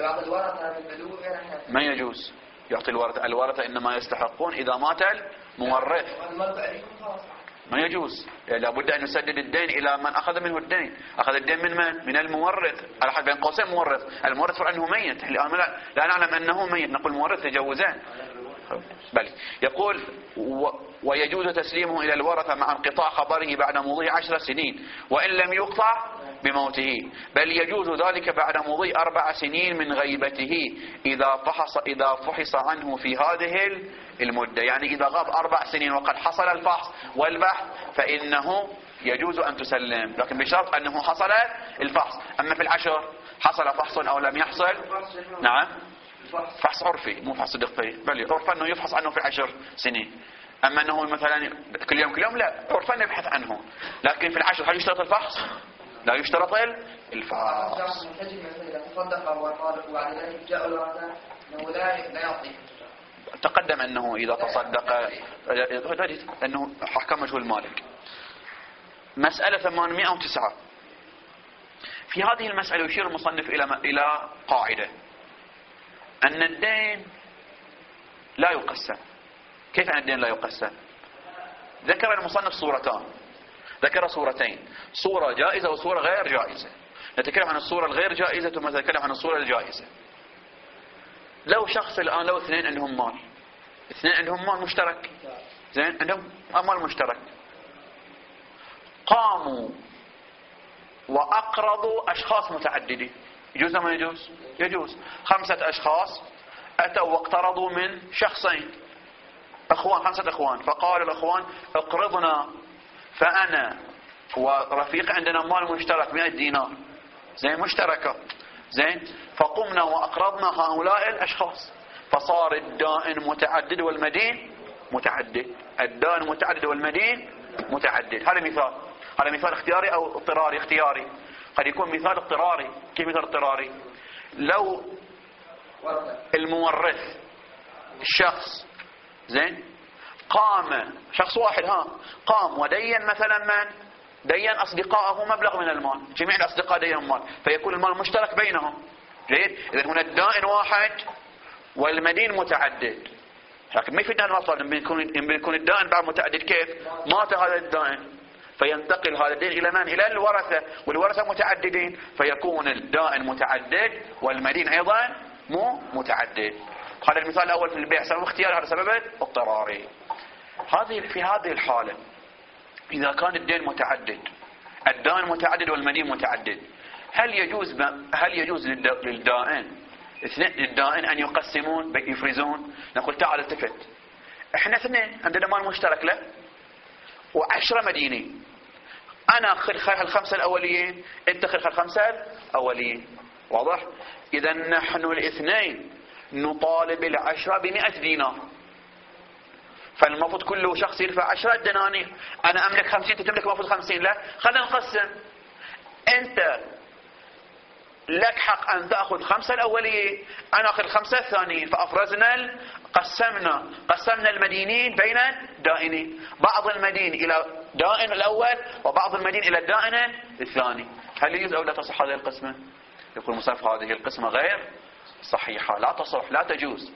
ما يجوز يعطي الورثة، الورثة إنما يستحقون إذا مات المورث، ما يجوز، لابد أن يسدد الدين إلى من أخذ منه الدين. أخذ الدين من من؟ من المورث، على حد بين قوسين مورث، المورث فأنه ميت، لا, لا نعلم أنه ميت نقول مورث تجوزان. بل يقول و ويجوز تسليمه إلى الورثة مع انقطاع خبره بعد مضي عشر سنين وإن لم يقطع بموته، بل يجوز ذلك بعد مضي أربع سنين من غيبته إذا فحص إذا فحص عنه في هذه المدة. يعني إذا غاب أربع سنين وقد حصل الفحص والبحث فإنه يجوز أن تسلم، لكن بشرط أنه حصل الفحص. أما في العشر حصل فحص أو لم يحصل، نعم فحص عرفي مو فحص دقي، بل عرفا أنه يفحص عنه في عشر سنين. أما أنه مثلا كل يوم كل يوم لا، عرفا يبحث عنه. لكن في العشر هل يشترط الفحص؟ لا يشترط الفحص. تقدم أنه إذا تصدق أنه حكم مجهول المالك. مسألة ثمانمائة وتسعة. في هذه المسألة يشير المصنف إلى إلى قاعدة أن الدين لا يقسم. كيف أن الدين لا يقسم؟ ذكر المصنف صورتان، ذكر صورتين، صورة جائزة وصورة غير جائزة. نتكلم عن الصورة الغير جائزة ثم نتكلم عن الصورة الجائزة. لو شخص الآن لو اثنين عندهم مال، اثنين عندهم مال مشترك، زين عندهم أموال مشترك، قاموا وأقرضوا أشخاص متعددين. يجوز أم يجوز؟ يجوز. خمسة أشخاص أتوا واقترضوا من شخصين، أخوان، خمسة أخوان، فقال الأخوان اقرضنا، فأنا ورفيق عندنا مال مشترك مئة دينار، زين، مشتركة، زين، فقمنا وأقرضنا هؤلاء الأشخاص، فصار الدائن متعدد والمدين متعدد، الدائن متعدد والمدين متعدد. هذا مثال، هذا مثال اختياري أو اضطراري؟ اختياري. قد يكون مثال اضطراري. كيف مثال اضطراري؟ لو المورث الشخص، زين، قام شخص واحد ها قام ودين مثلا من دين أصدقائه مبلغ من المال، جميع الأصدقاء دينهم مال، فيكون المال مشترك بينهم. جيد. إذن هنا الدائن واحد والمدين متعدد، لكن ما يفيدنا المطلب إن يكون الدائن بعد متعدد. كيف؟ مات هذا الدائن فينتقل هذا الدين إلى من؟ إلى الورثة، والورثة متعددين، فيكون الدائن متعدد والمدين أيضا مو متعدد. هذا المثال الأول في البيع سبب اختيار، هذا سبب اضطراري. هذه في هذه الحالة إذا كان الدين متعدد، الدائن متعدد والمدين متعدد، هل يجوز هل يجوز للدائن للدائن أن يقسمون يفرزون؟ نقول تعال التفت، احنا اثنين عندنا مال مشترك له وعشرة مدينين، أنا أخذ الخمسة الأوليين، أنت أخذ الخمسة الأوليين، واضح؟ إذا نحن الاثنين نطالب العشرة بمئة دينار، فالمفروض كل شخص يدفع عشرة دنانير. أنا أملك خمسين، أنت تملك المفروض خمسين، لا، خلينا نقسم. أنت لك حق أن تأخذ خمسة الأوليين، أنا أخذ خمسة الثانيين، فأفرزنا قسمنا قسمنا المدينين بين الدائنين، بعض المدين إلى دائن الأول وبعض المدين إلى الدائن الثاني. هل يجوز أو لا تصح هذه القسمة؟ يقول المصنف هذه القسمة غير صحيحة، لا تصح، لا تجوز.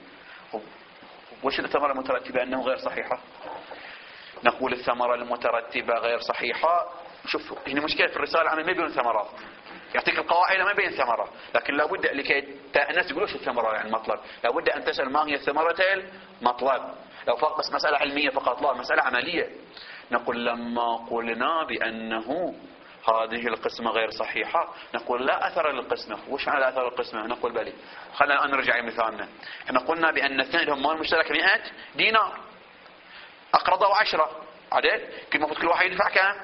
وش الثمرة المترتبة أنه غير صحيحة؟ نقول الثمرة المترتبة غير صحيحة. شوف هنا مشكلة في الرسالة العامة، ما يبين ثمرات، يعطيك القواعد ما يبين ثمرة، لكن لابد لكي الناس يقولوش الثمرة يعني المطلب، لابد أن تسأل ما هي ثمرة المطلب. لو فقط بس مسألة علمية فقط، لا، مسألة عملية. نقول لما قلنا بأنه هذه القسمة غير صحيحة، نقول لا أثر للقسمة. وش معنى لا أثر للقسمة؟ نقول بلي، خلينا الآن نرجع لمثالنا. احنا قلنا بأن اثنين لهم مال مشترك مئة دينار، أقرضوا عشرة، عدد كل المفروض كل واحد يدفع كم؟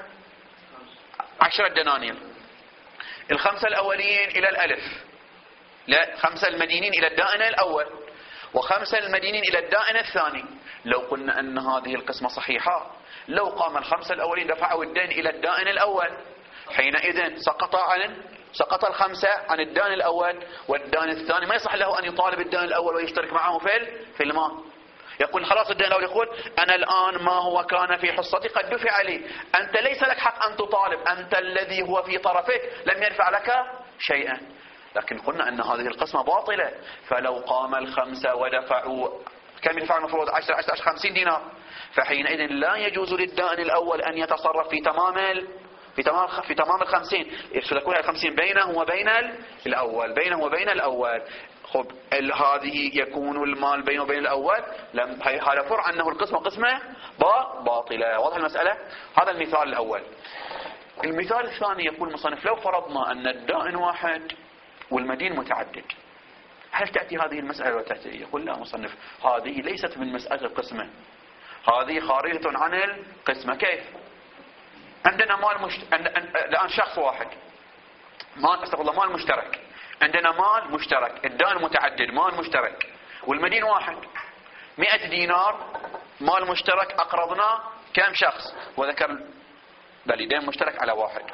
عشرة دنانير. الخمسة الأوليين إلى الألف، لا، خمسة المدينين إلى الدائن الأول وخمسة المدينين إلى الدائن الثاني. لو قلنا أن هذه القسمة صحيحة، لو قام الخمسة الأولين دفعوا الدين إلى الدائن الأول، حينئذ سقط عن سقط الخمسة عن الدائن الأول، والدائن الثاني ما يصح له أن يطالب الدائن الأول ويشترك معه في في المال. يقول خلاص الدائن الأول يقول أنا الآن ما هو كان في حصتي قد دفع لي، أنت ليس لك حق أن تطالب، أنت الذي هو في طرفك لم يدفع لك شيئا. لكن قلنا أن هذه القسمة باطلة، فلو قام الخمسة ودفعوا كم يدفع المفروض؟ عشرة عشرة خمسين دينار، فحينئذ لا يجوز للدائن الأول أن يتصرف في تمام في تمام في تمام الخمسين، تكون الخمسين بينه وبين الأول، بينه وبين الأول. خب هذه يكون المال بينه وبين الأول، لم هذا فرع أنه القسمة قسمة باطلة. واضح المسألة؟ هذا المثال الأول. المثال الثاني يقول المصنف لو فرضنا أن الدائن واحد والمدين متعدد، هل تأتي هذه المسألة وتأتي؟ يقول لا مصنف، هذه ليست من مسألة القسمة، هذه خارجة عن القسمة. كيف؟ عندنا مال مشت... الآن شخص واحد، مال استغفر الله مال مشترك، عندنا مال مشترك، الدائن متعدد، مال مشترك، والمدين واحد، مئة دينار مال مشترك أقرضنا كم شخص؟ وذكر بلي دين مشترك على واحد،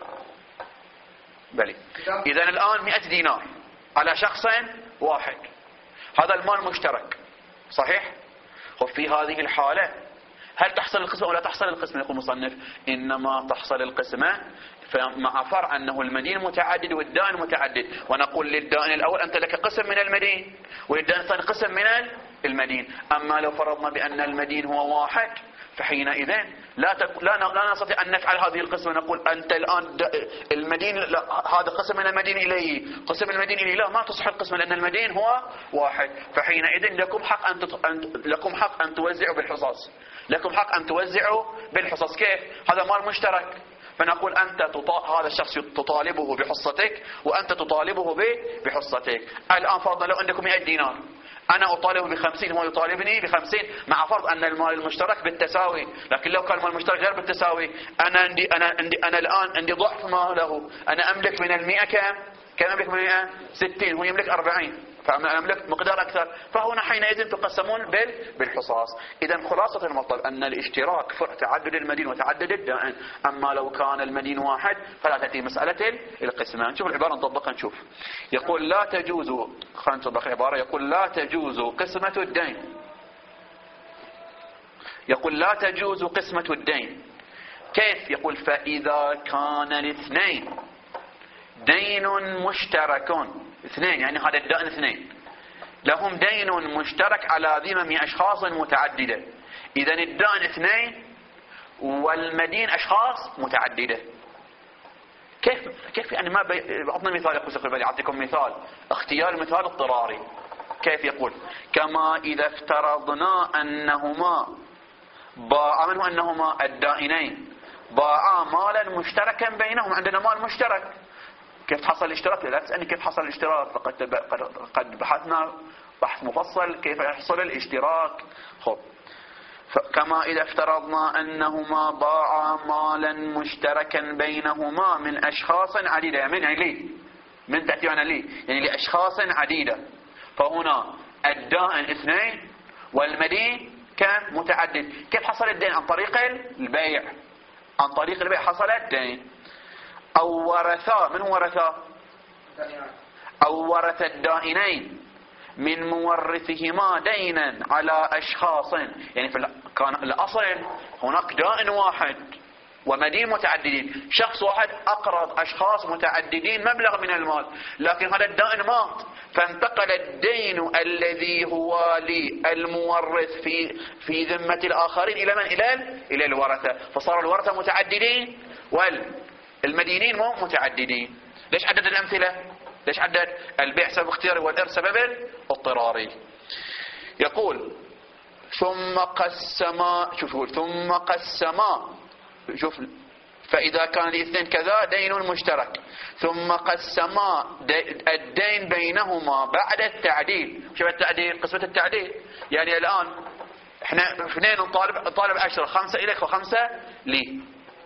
بلي إذن الآن مئة دينار على شخصين واحد، هذا المال مشترك، صحيح؟ وفي هذه الحالة هل تحصل القسمة ولا تحصل القسمة؟ يقول المصنف إنما تحصل القسمة مع فرع أنه المدين متعدد والدائن متعدد، ونقول للدائن الأول أنت لك قسم من المدين وللدائن الثاني قسم من المدين. أما لو فرضنا بأن المدين هو واحد، فحينئذ لا تك... لا لا نستطيع أن نفعل هذه القسمة، نقول أنت الآن المدين لا... هذا قسم من المدين إليه، قسم المدين إليه، لا، ما تصح القسمة لأن المدين هو واحد. فحينئذ لكم حق أن تت... أن... لكم حق أن توزعوا بالحصص، لكم حق أن توزعوا بالحصص. كيف؟ هذا مال مشترك، فنقول أنت تطا... هذا الشخص تطالبه بحصتك وأنت تطالبه ب... بحصتك. الآن فرضا لو عندكم مئة دينار، أنا أطالبه بخمسين، هو يطالبني بخمسين، مع فرض أن المال المشترك بالتساوي. لكن لو كان المال المشترك غير بالتساوي، أنا عندي أنا عندي أنا الآن عندي ضعف ما له. أنا أملك من المئة كم؟ كم أملك من المئة؟ ستين، هو يملك أربعين، فأنا أملك مقدار أكثر. فهنا حينئذ تقسمون بال بالحصاص. إذا خلاصة المطلب أن الاشتراك فرع تعدد المدين وتعدد الدائن. أما لو كان المدين واحد فلا تأتي مسألة القسمة. نشوف العبارة نطبقها نشوف. يقول لا تجوز، خلينا نطبق العبارة. يقول لا تجوز قسمة الدين. يقول لا تجوز قسمة الدين. كيف؟ يقول فإذا كان الاثنين دين مشترك، اثنين يعني هذا الدائن اثنين لهم دين مشترك على ذمم أشخاص متعددة. إذا الدائن اثنين والمدين أشخاص متعددة. كيف كيف يعني؟ ما بعطنا مثال. يقول سيد البديع أعطيكم مثال، اختيار مثال اضطراري. كيف؟ يقول كما إذا افترضنا أنهما باعا منه أنهما الدائنين باعا مالا مشتركا بينهم. عندنا مال مشترك، كيف حصل الاشتراك؟ لا تسألني كيف حصل الاشتراك، فقد قد بحثنا بحث مفصل كيف يحصل الاشتراك. خب كما إذا افترضنا أنهما باعا مالا مشتركا بينهما من أشخاص عديدة. من يعني ليه؟ من تأتي عن ليه؟ يعني لأشخاص عديدة. فهنا الدائن اثنين والمدين كان متعدد. كيف حصل الدين؟ عن طريق البيع. عن طريق البيع حصل الدين. أو ورثا، من ورثا؟ أو ورث الدائنين من مورثهما دينا على أشخاص. يعني في كان الأصل هناك دائن واحد ومدين متعددين. شخص واحد أقرض أشخاص متعددين مبلغ من المال، لكن هذا الدائن مات، فانتقل الدين الذي هو للمورث في في ذمة الآخرين إلى من؟ إلى إلى الورثة. فصار الورثة متعددين والمدينين مو متعددين. ليش عدد الأمثلة؟ ليش عدد؟ البيع سبب اختياري والإرث سبب اضطراري. يقول ثم قسما، شوف يقول ثم قسما، شوف فإذا كان الاثنين كذا دين مشترك، ثم قسما الدين بينهما بعد التعديل. شوف التعديل، قسمة التعديل يعني الآن احنا اثنين نطالب نطالب عشرة، خمسة إليك وخمسة لي،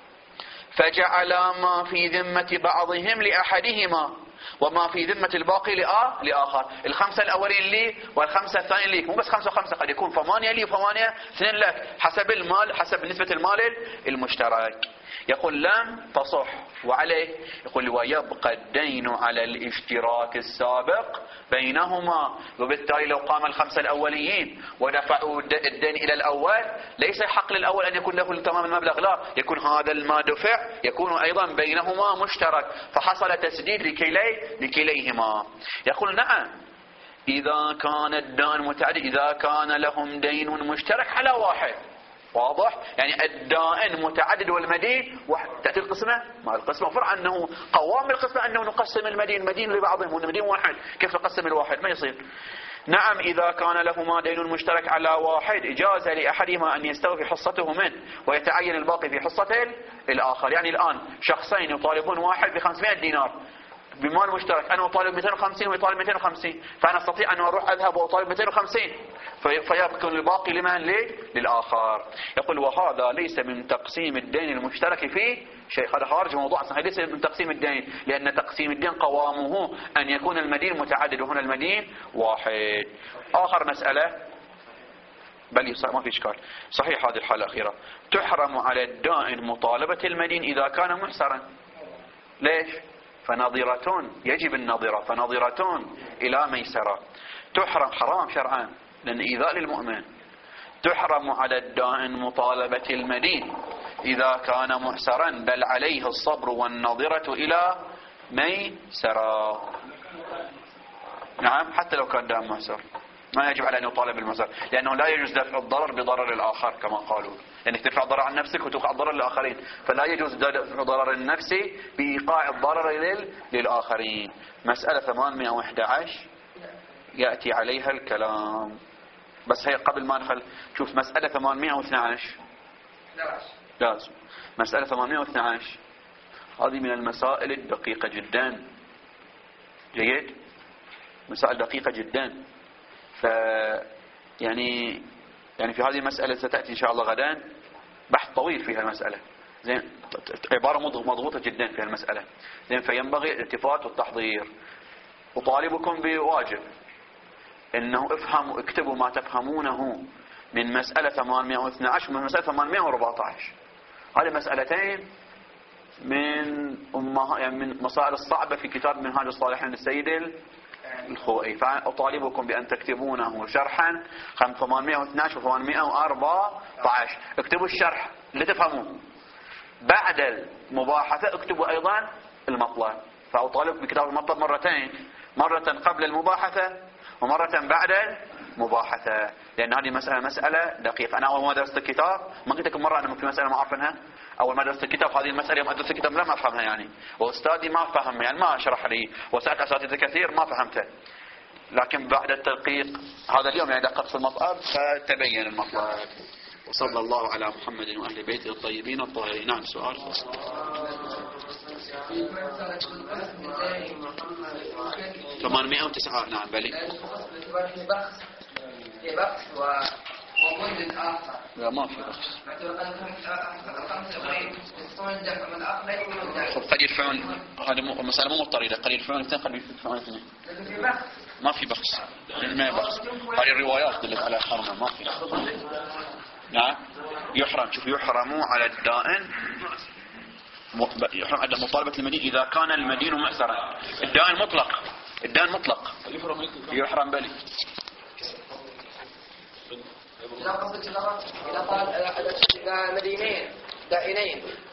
فجعل ما في ذمة بعضهم لأحدهما وما في ذمة الباقي لآخر. الخمسة الأولين لي والخمسة الثانيين ليك. مو بس خمسة وخمسة، قد يكون ثمانية لي وثمانية اثنين لك، حسب المال، حسب نسبة المال المشترك. يقول لم تصح. وعليه يقول ويبقى الدين على الاشتراك السابق بينهما. وبالتالي لو قام الخمسة الأوليين ودفعوا الدين إلى الأول، ليس حق للأول أن يكون له تمام المبلغ، لا، يكون هذا المال دفع يكون أيضا بينهما مشترك، فحصل تسديد لكلي لكليهما. يقول نعم إذا كان الدين متعدد، إذا كان لهم دين مشترك على واحد. واضح؟ يعني الدائن متعدد والمدين واحد. تأتي القسمة؟ ما القسمة فرع أنه قوام القسمة أنه نقسم المدين المدين لبعضهم والمدين واحد. كيف نقسم الواحد؟ ما يصير. نعم إذا كان لهما دين مشترك على واحد جاز لأحدهما أن يستوفي حصته منه ويتعين الباقي في حصة الآخر. يعني الآن شخصين يطالبون واحد بخمسمائة دينار بمال مشترك، أنا أطالب مئتين وخمسين ويطالب مئتين وخمسين، فأنا أستطيع أن أروح أذهب وأطالب مئتين وخمسين فيكون الباقي لمن؟ ليه؟ للآخر. يقول وهذا ليس من تقسيم الدين المشترك في شيء. هذا خارج موضوع صحيح، ليس من تقسيم الدين، لأن تقسيم الدين قوامه أن يكون المدين متعدد وهنا المدين واحد. آخر مسألة، بل ما في إشكال، صحيح هذه الحالة الأخيرة تحرم على الدائن مطالبة المدين إذا كان محسرا. ليش؟ فنظرة، يجب النظرة، فنظرة إلى ميسرة. تحرم، حرام شرعا لأن إيذاء للمؤمن. تحرم على الدائن مطالبة المدين إذا كان محسرا، بل عليه الصبر والنظرة إلى ميسرة. نعم حتى لو كان دائن محسر ما يجب على أن يطالب بالمحسر، لأنه لا يجوز دفع الضرر بضرر الآخر كما قالوا، لأنك يعني تدفع الضرر عن نفسك وتوقع الضرر للآخرين، فلا يجوز دفع ضرر النفس بإيقاع الضرر للآخرين. مسألة ثمانمائة وأحد عشر يأتي عليها الكلام، بس هي قبل ما ندخل شوف مسألة ثمانمائة واثني عشر لازم. مسألة ثمانمائة واثني عشر هذه من المسائل الدقيقة جدا. جيد، مسائل دقيقة جدا. ف يعني يعني في هذه المسألة ستأتي إن شاء الله غدا بحث طويل في المسألة. زين، عبارة مضغوطة جدا في المسألة. زين، فينبغي الالتفات والتحضير. أطالبكم بواجب إنه افهموا اكتبوا ما تفهمونه من مسألة ثمانمائة واثني عشر ومن مسألة ثمانمائة وأربعة عشر. هذه مسألتين من أمها يعني من مسائل الصعبة في كتاب منهاج الصالحين للسيد الخوئي. فأطالبكم بأن تكتبونه شرحا ثمانمائة واثني عشر وثمانمائة وأربعة عشر. اكتبوا الشرح لتفهموه. بعد المباحثة اكتبوا أيضا المطلب. فأطالبكم بكتاب المطلب مرتين، مرة قبل المباحثة ومرة بعد المباحثة، لأن هذه مسألة مسألة دقيقة. أنا أول ما درست الكتاب ما قلت لكم مرة أنا ممكن مسألة ما أعرفها. أول ما درست الكتاب هذه المسألة يوم أدرس الكتاب لا ما أفهمها يعني، وأستاذي ما فهم يعني ما شرح لي، وسألت أساتذة كثير ما فهمته. لكن بعد التدقيق هذا اليوم يعني دققت في المطلب فتبين المطلب. وصلى الله على محمد وأهل بيته الطيبين الطاهرين. نعم، سؤال. ثمانمائة وتسعة. نعم بلي. في بخس ومنزل آخر. لا ما في بخس. قد يدفعون، هذا مسألة مو مضطردة. قد يدفعون اثنين قد يدفعون اثنين. ما في بخس. ما بخس. هذه الروايات دلت على حرمة ما في. نعم يحرم. شوف، يحرموا على الدائن، يحرم على مطالبة المدين إذا كان المدين معسرا. الدائن مطلق، الدائن مطلق يحرم بلي. إذا قصدت إذا قال إذا مدينين دائنين